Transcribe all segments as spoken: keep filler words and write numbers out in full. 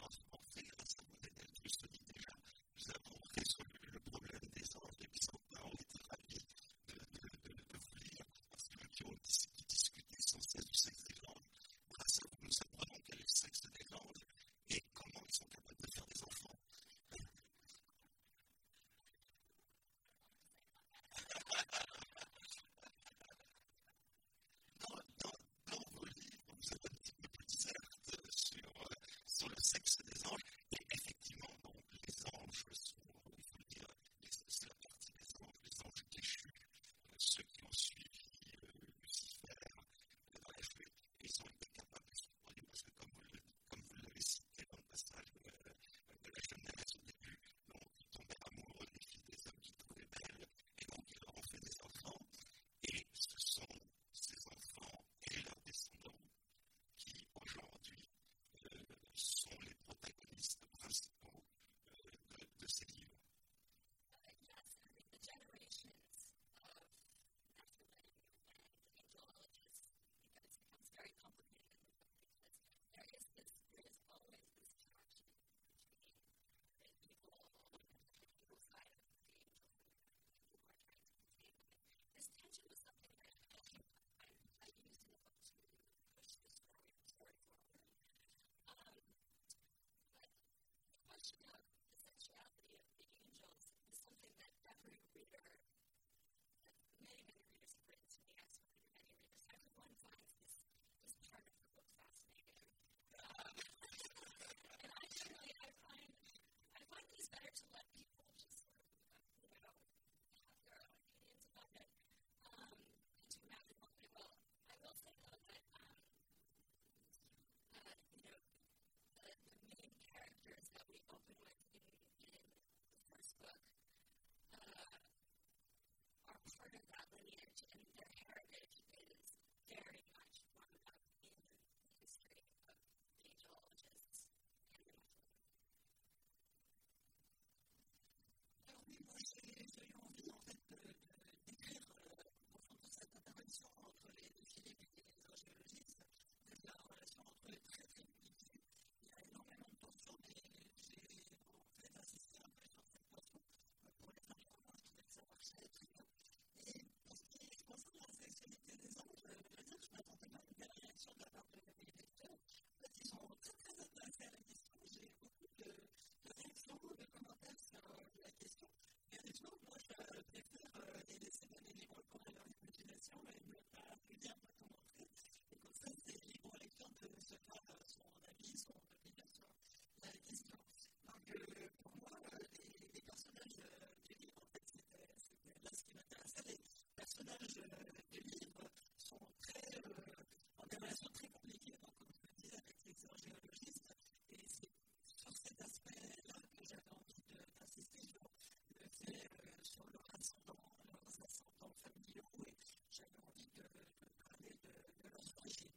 en fait, grâce à Modèle, je te dis déjà, nous avons résolu le problème des anges, les Byzantins ont été ravis de, de, de, de vous lire, parce que qui ont qui discutaient sans cesse du sexe des langues. Grâce à vous, nous apprenons quel est le sexe des langues et comment ils sont capables de faire des enfants. Dans, dans, dans vos livres, vous avez un petit peu plus certes sur, euh, sur le sexe des anges. Et effectivement, donc, les anges sont, il faut le dire, les, c'est la partie des anges, les anges déchus, euh, ceux qui ont suivi euh, Lucifer euh, dans les feux, et ils ont été capables de se produire, parce que comme vous, le, comme vous l'avez cité dans le passage de, de la Genèse au début, donc ils tombaient amoureux des filles des hommes qu'ils trouvaient belles, et donc ils leur ont fait des enfants, et ce sont ces enfants et leurs descendants qui aujourd'hui euh, sont les protagonistes principaux euh, de, de ces livres. Uh, yes, I think the generations of Nephilim and angelologists, because it becomes very complicated in the book, because there is this, there is always this connection between the evil, the evil side of the angels and the people who are trying to contain them. This tension was something that I think I, I used in the book to push the story, the story forward. Um, but the question of the sexuality of the angels is something that every reader, that many, many readers have written to me. I've spoken to many readers. Everyone finds this, this part of the book fascinating. Um, and I generally, I find, I find these better to let people just sort of, you know, have their own opinions about it, um, and to imagine what they will. I will say, though, that, um, uh, you know, the, the main characters that we open with in, in the first book uh, are part of that lineage, and their heritage is very much wound up in the history of the angelologists and the Nephilim. Alors oui, moi j'ai, j'ai eu envie en fait de, de, d'écrire euh, au fond de cette interaction entre les Philippe et les archéologistes, de la relation entre eux est très très compliquée. Il y a énormément de tensions, mais j'ai en fait insisté un peu sur cette tension euh, pour les faire comprendre. Je trouvais que ça marchait très bien. Et pour ce qui concerne la sexualité des anges, euh, je veux dire, je m'attendais pas à une belle réaction de la part de mes lecteurs. En fait, ils sont très très intéressés à la question. J'ai eu beaucoup de, de réactions, de commentaires sur euh, la question. Et honnêtement, moi, je préfère euh, les laisser donner libre cours à leur imagination et ne pas plus dire, pas commenter. Et comme ça, c'est libre lecteur de se faire euh, son avis, son opinion sur la question. Donc, euh, pour moi, euh, les, les personnages euh, du livre, en fait, c'était, c'était là ce qui m'intéressait. Les personnages euh, du livre sont très, euh, ont des relations très compliquées, donc, comme je le disais, avec les archéologistes. Et c'est sur cet aspect-là que j'avais envie de, d'insister sur le fait euh, sur leurs ascendants, leurs ascendants familiaux, et j'avais envie de, de parler de, de leurs origines.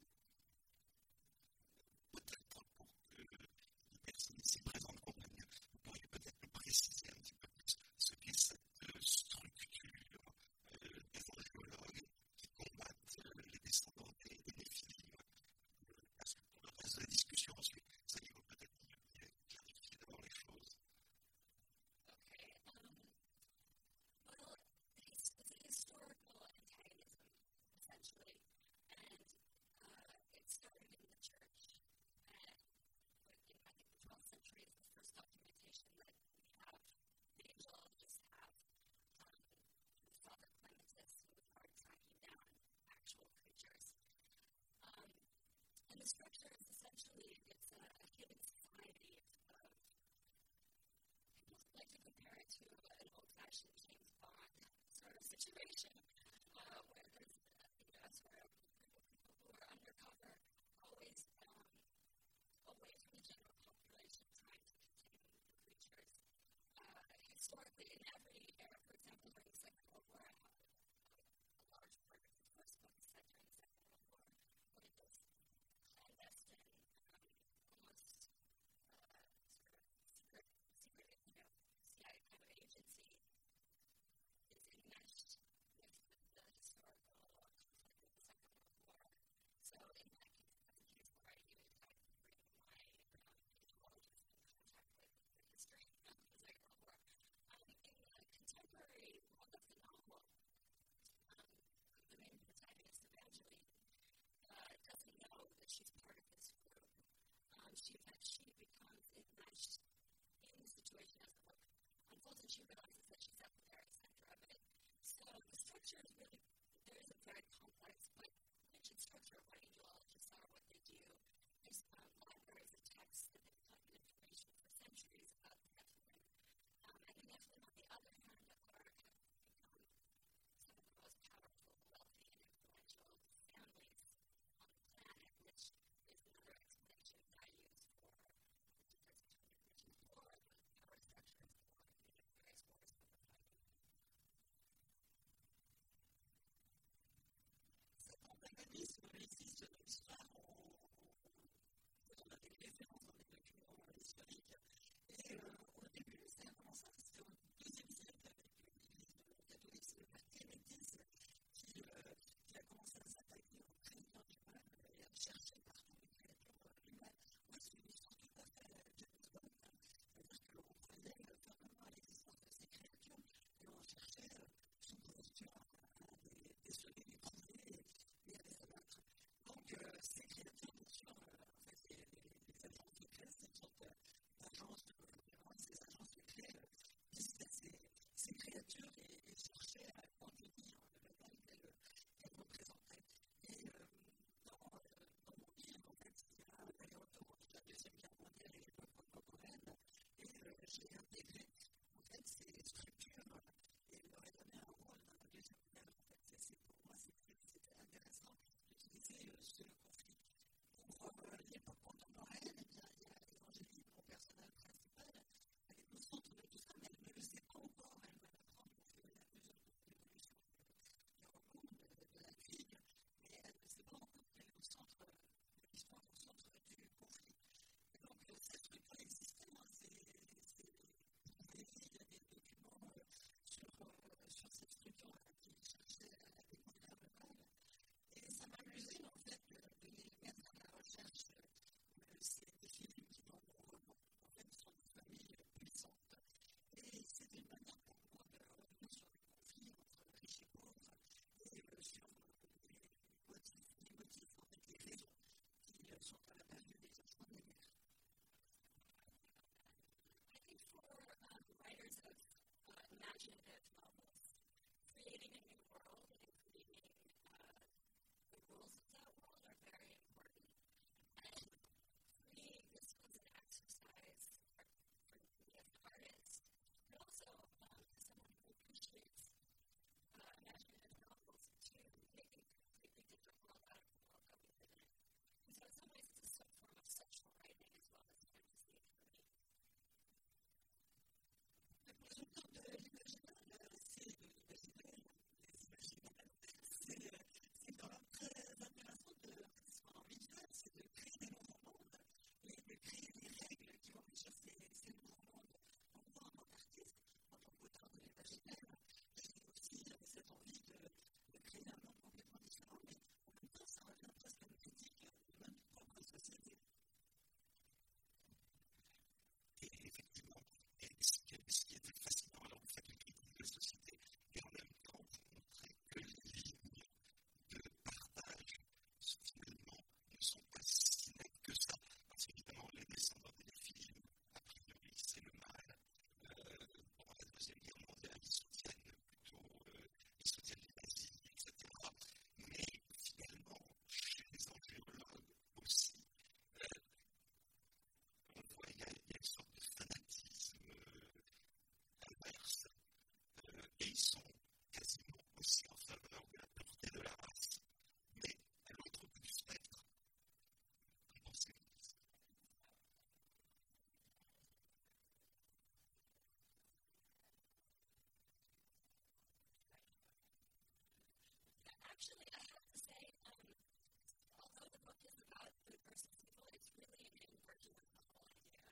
Peut-être pour que les personnes ici présentes comprennent bien, vous pourriez peut-être préciser un petit peu plus ce qu'est cette euh, structure euh, des archéologues qui combattent euh, les descendants des, des Néphilim. Euh, parce que pour le reste de la discussion ensuite, ça il faut peut-être bien clarifier d'abord les choses. Okay. Um, well, it's, it's a historical antagonism, essentially, and uh, it started in the church. And in, I think, the twelfth century is the first documentation that we have, the angelologists have, um, Father Clementis, with regard to tracking down actual creatures. Um, and the structure is essentially, it's a, a hidden society of I like to compare it to an old-fashioned James Bond sort of situation, uh, where there's uh, you know, sort of people who are undercover, always um, away from the general population, trying to contain the creatures. Uh, historically, in every era, for example, during the Second World War, I have a, a large part of the first book set during the Second World War, where this clandestine, um, almost uh, sort of secret, secret, you know, C I A kind of agency is enmeshed with she realizes that she's at the very center of it. So the structure is really, there is a very complex, but rigid structure of what angelologists are, what they do. There's um, libraries of texts that they've collected information for centuries about the Nephilim. Um, and the Nephilim, on the other hand, are have become some of the most powerful, wealthy, and influential families on the planet, which is another explanation that I use for the difference between rich and poor, the power structures, the war, you know, various wars that we're fighting. Cet antagonisme existe dans l'histoire, on a des références dans les documents historiques, et euh, au début, ça a commencé, c'était au deuxième siècle avec l'Église catholique, c'est le père Clémentis qui, euh, qui a commencé à s'attaquer aux créatures du mal et à chercher partout les créatures humaines. Moi, c'est une histoire tout à fait James Bond, c'est-à-dire qu'on croyait fermement à l'existence de ces créatures et on cherchait euh, sous posture à des, des sommets déprouvés et à des abattre. Donc, euh, ces créatures, bien sûr, euh, en fait, les, les, les agents secrets, c'est une sorte d'agence de gouvernance, ces agents secrets euh, visitaient ces, ces créatures et, et cherchaient à contenir le mal qu'elles qu'elles représentaient. Et euh, dans, euh, dans mon livre, en fait, il y a un aller-retour entre la Deuxième Guerre mondiale et l'époque contemporaine, et euh, j'ai intégré en fait ces structures et leur ai donné un rôle dans la Deuxième Guerre. En fait, c'est, c'est, pour moi, c'était, c'était intéressant d'utiliser euh, ce conflit. Pour euh, l'époque contemporaine, eh bien, il y a Évangélie, mon personnage principal, elle est au centre de tout ça, mais elle ne le sait pas encore, elle va l'apprendre au fur et à mesure de l'évolution du roman, de, de l'intrigue, mais elle ne sait pas encore qu'elle est au centre de l'histoire, au centre du conflit. Et donc, euh, cette structure existait, hein, c'est, c'est, il y a des documents euh, sur, euh, sur cette structure-là qui cherchaient à découvrir le mal. Et ça m'amusait en fait de, de les mettre à la recherche. Euh, c'est des films qui dans mon roman en fait sont des familles puissantes. Et c'est une manière pour moi de revenir sur les conflits entre riches et pauvres et euh, sur euh, les motifs, les motifs, en fait, les raisons qui euh, sont à la base du déclenchement de la guerre. I think for um, writers of uh, imaginative novels, creating a new world and creating uh, the rules of that world are very important. And for me, this was an exercise for, for me as an artist, but also um, as someone who appreciates uh, imaginative novels to make a completely different world out of the world that we live in. And so in some ways, it's a form of sexual writing as well as fantasy for me. Le producteur de l'imaginaire, c'est de l'imaginaire, des imaginaires, c'est, c'est quand même très intéressant de rester en visuel, c'est de créer des nouveaux mondes et de créer des règles qui vont régir ces, ces nouveaux mondes. Donc moi, en tant qu'artiste, en tant qu'auteur de l'imaginaire, j'ai aussi euh, cette envie de, de créer un monde complètement différent, mais en même temps, ça revient presque à une critique de notre propre société. Et effectivement, et ce, qui est, ce qui est très fascinant, alors vous faites une critique de société, et en même temps vous montrez que les lignes de partage, finalement, ne sont pas si nettes que ça. Parce qu'évidemment, les descendants des films, a priori, c'est le mal. Euh, pendant la Deuxième Guerre mondiale, ils soutiennent plutôt, euh, ils soutiennent les nazis, et cetera. Mais finalement, chez les angéologues aussi, euh, on voit qu'il y, y a une sorte de fanatisme euh, inverse, euh, et ils sont quasiment aussi en faveur de la pureté de la race, mais à l'autre bout du spectre. Qu'en pensez-vous? Actually, I have to say, um, although the book is about good versus evil, it's really an inversion of the whole idea.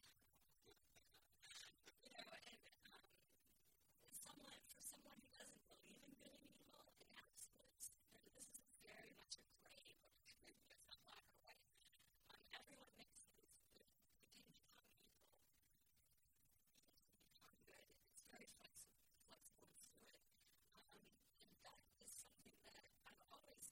You know, and um, someone, for someone who doesn't believe in good and evil and absolutes, and this is very much a gray book. It's not black or white. Um, everyone makes things that it can become evil. It can become good. It's very flexible, flexible and fluid. Um, and that is something that I've always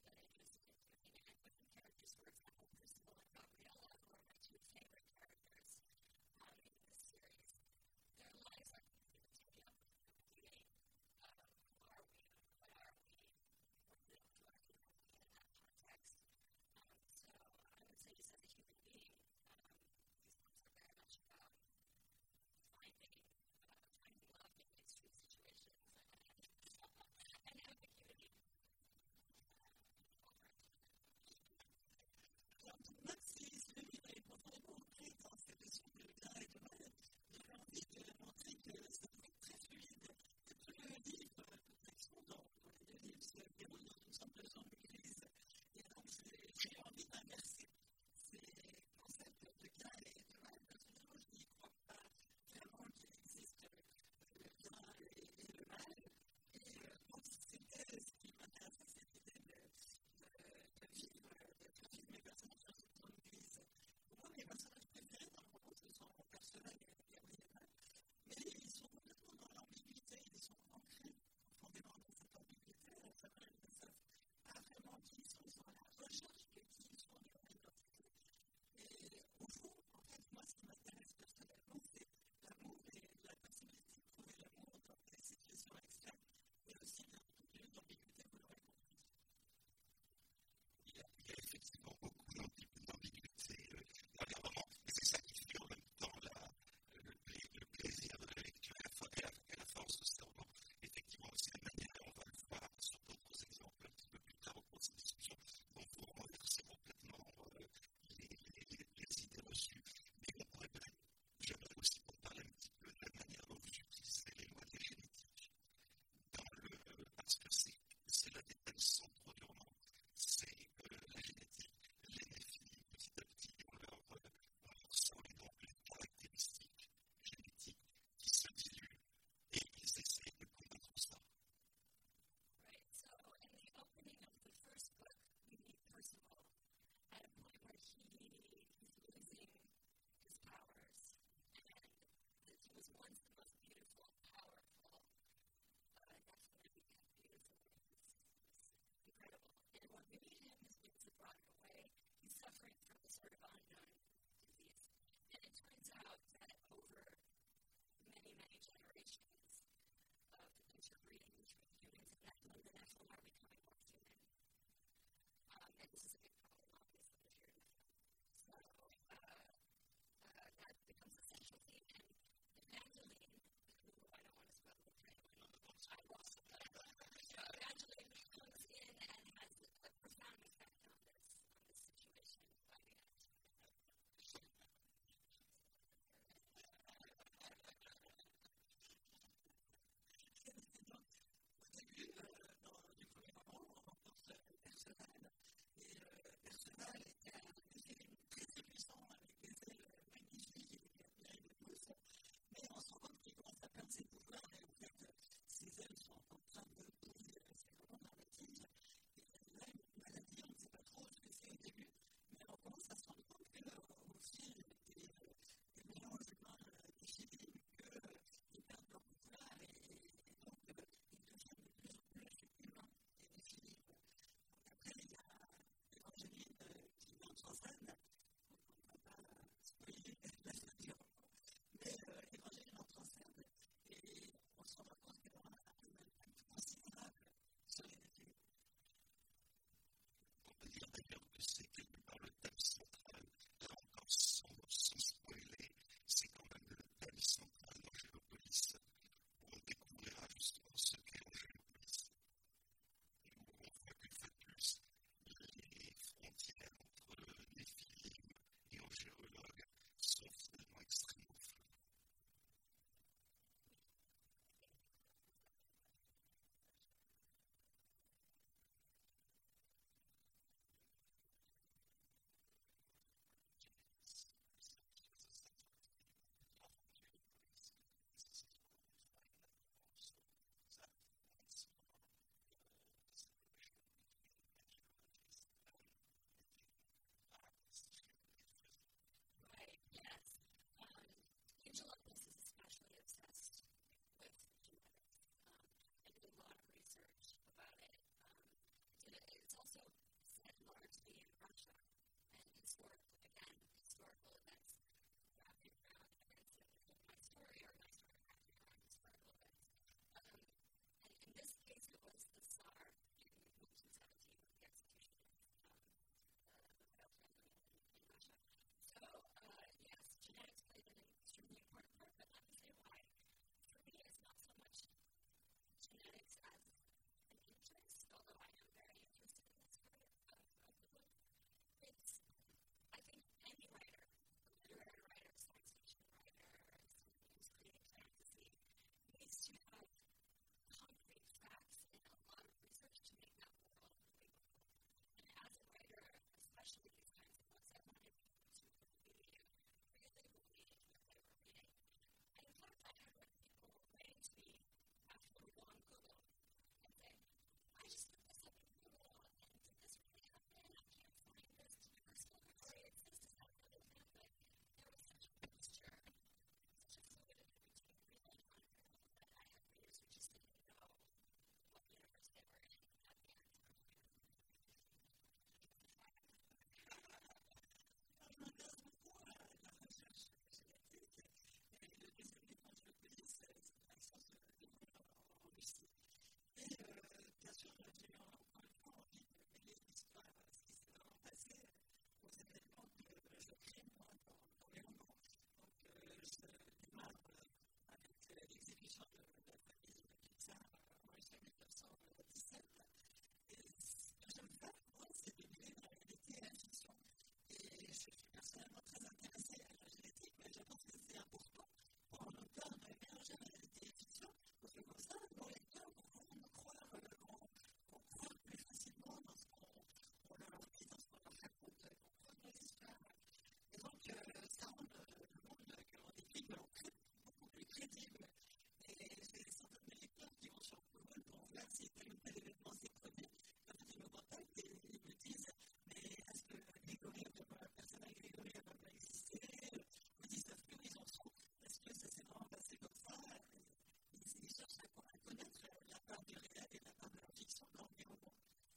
voilà, très, beaucoup plus crédible. Et c'est certains de mes lecteurs qui vont sur Google pour voir si tel ou tel événement s'est produit. Quand ils me contactent et ils me disent mais est-ce que Grégory, la personne à Grégory, elle va pas exister? Ils me disent savent plus où ils en sont. Est-ce que ça s'est vraiment passé comme ça? Ils, ils cherchent à, à connaître la part du réel et la part de la fiction dans les romans.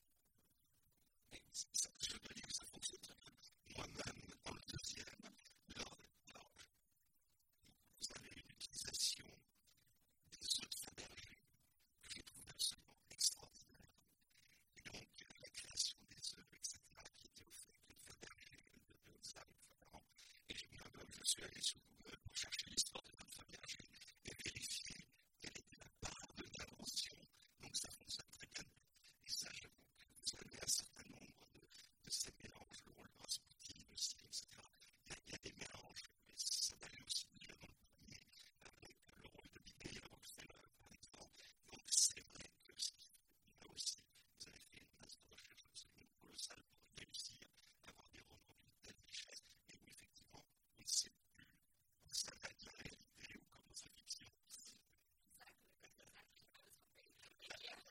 Et ça, je dois dire que ça fonctionne très bien. Moi-même, dans le deuxième, lors alors, vous avez une utilisation des œufs de Fabergé que je trouve absolument extraordinaire. Et donc, la création des œufs, et cetera, qui était au fait de Fabergé, de Beoza et de Fabergé. Et moi-même, je suis allé sur Google pour chercher l'histoire de Fabergé et vérifier quelle était la part de l'invention. Donc, ça fonctionne très bien. Et ça, j'avoue que vous avez un certain nombre de, de ces mélanges, le rôle de Rasputin aussi, et cetera. Il y a, il y a des mélanges, mais ça valait aussi déjà dans le premier, avec le rôle de Binet et Rockefeller, par exemple. Donc, c'est vrai que là aussi, vous avez fait une masse de recherche absolument colossale pour réussir à avoir des romans d'une telle richesse, et où effectivement, on ne sait plus où ça va de la réalité ou comment c'est fiction. Exactly. That's exactly what I was hoping. Thank you.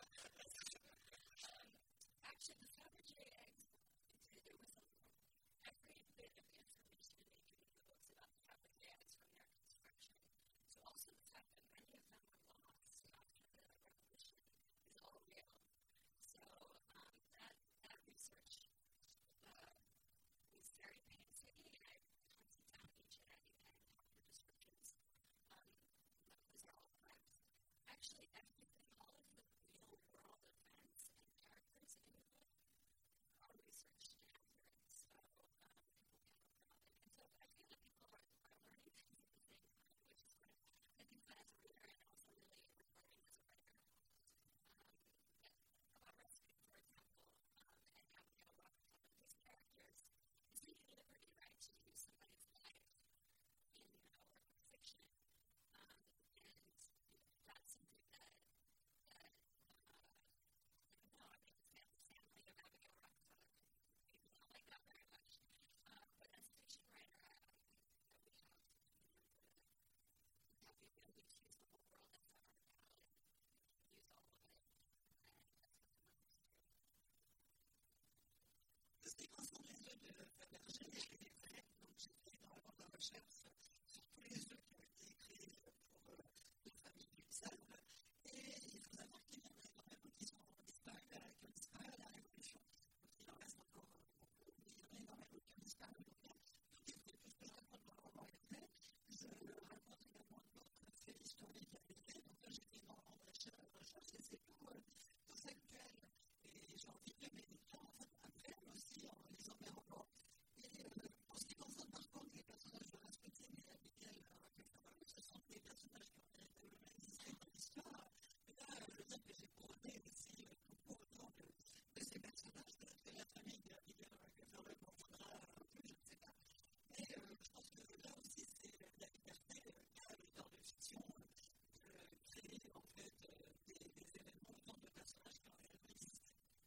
um, actually, the Fabergé eggs, there was a, every bit of information they gave in the books about the Fabergé eggs from their construction. So also the fact that many of them were lost after the revolution is all real. So um, that, that research uh, was very painstaking, and I hunted down each and every pen and proper descriptions. Um, those are all correct. Actually, everything, all of the real world events and characters in the book are researched and accurate, so um, people can look them up. And so I feel that people are, are learning things at the same time, which is great. I think that as a reader and also really rewarding as a writer. Um, about Rasputin, for example, um, and Abigail Rockefeller, these characters, it's taking a liberty, right, to use somebody's life in a work of fiction. Um, and that's something that, that uh, I don't know, I mean, the family of Abigail Rockefeller, maybe not like that very much. Um, but as a fiction writer, I, I think that we have, you know, the, we have the ability to use the whole world as our palette, use all of it, and that's what I'm going to do. C'est concernant les œufs de Fabergé, je les ai faits, donc j'ai fait énormément de recherches sur tous les œufs qui ont été créés pour euh, la famille du Salve. Et il faut savoir qu'il y en a énormément qui sont disparus, euh, qui ont disparu à la Révolution. Donc il en reste encore euh, beaucoup, mais il y en a énormément qui ont disparu. Donc là, tout est fait, tout ce que je raconte dans le roman est vrai. Je raconte également d'autres faits historiques avec fait. Donc là, j'ai fait énormément de recherches et c'est tout, euh, tout actuel. Et j'ai envie que mes lecteurs en fait, apprennent aussi en lisant mes romans. Et euh, en ce qui concerne par contre les personnages de Rasputin et Abigail Rockefeller, ce sont des personnages qui ont véritablement existé dans l'histoire. Et là, euh, je veux dire que j'ai couronné aussi euh, beaucoup autant de, de ces personnages. Peut-être que la famille d'Abigail Rockefeller m'en faudra un peu, je ne sais pas. Mais euh, je pense que là aussi, c'est la liberté euh, qu'a l'auteur de fiction euh, de créer en fait euh, des, des événements autour de personnages qui ont réellement existé.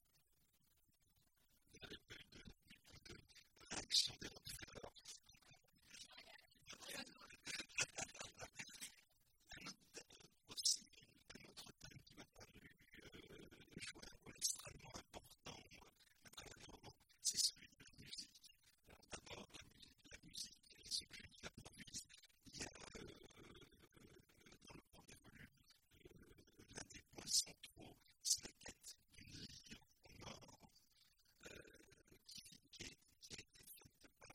Vous n'avez pas eu de, de, de réaction des Rockefeller. Un autre, aussi, un autre thème qui m'a paru euh, jouer un rôle extrêmement important à travers les romans, c'est celui de la musique. Alors, d'abord, la musique, la musique, les objets qui la produisent. Il y a euh, euh, dans le premier volume euh, l'un des points centraux, c'est la quête d'une lyre en or euh, qui, qui, qui a été faite par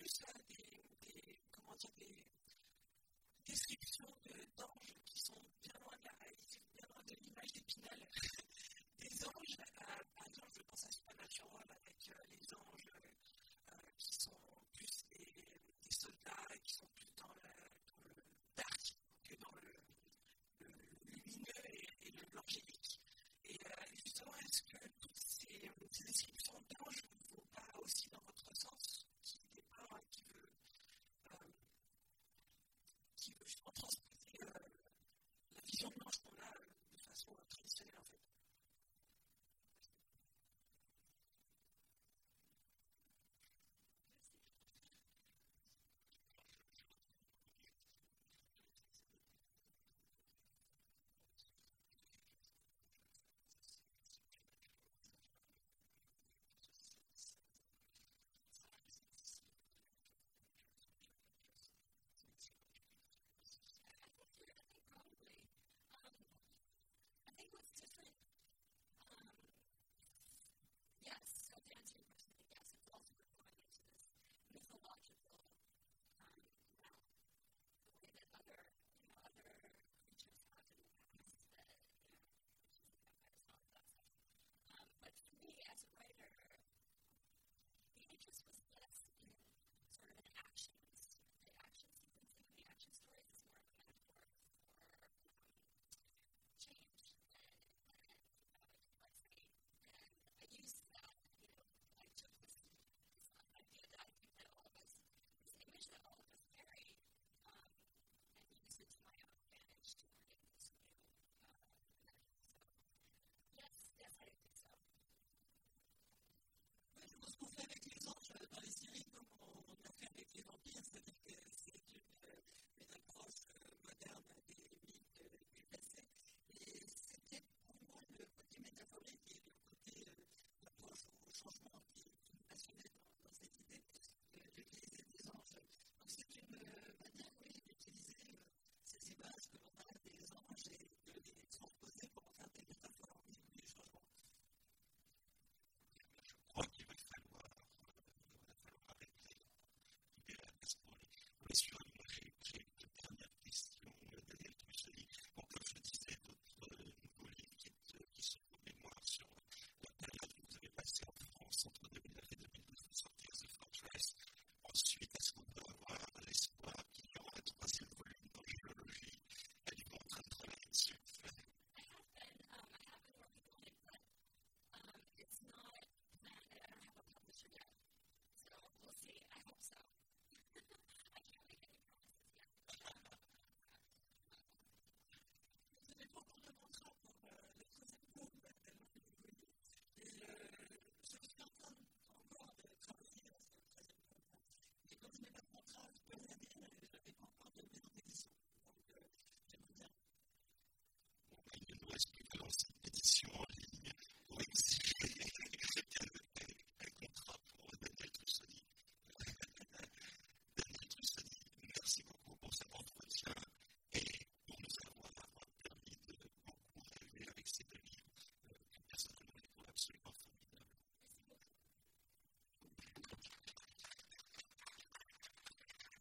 plus là des, des, comment dire, des descriptions de